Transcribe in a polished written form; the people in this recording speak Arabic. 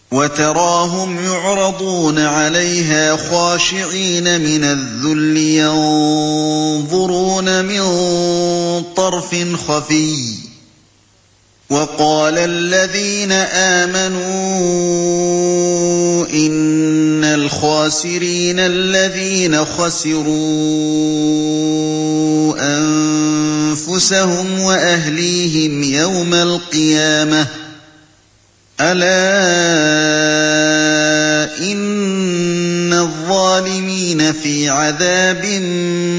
وَتَرَاهُمْ يُعْرَضُونَ عَلَيْهَا خَاشِعِينَ مِنَ الذُّلِّ يَنظُرُونَ مِن طَرْفٍ خَفِيٍّ ۗ وَقَالَ الَّذِينَ آمَنُوا إِنَّ الْخَاسِرِينَ الَّذِينَ خَسِرُوا أَنفُسَهُمْ وَأَهْلِيهِمْ يَوْمَ الْقِيَامَةِ ۗ أَلَا إِنَّ الظَّالِمِينَ فِي عَذَابٍ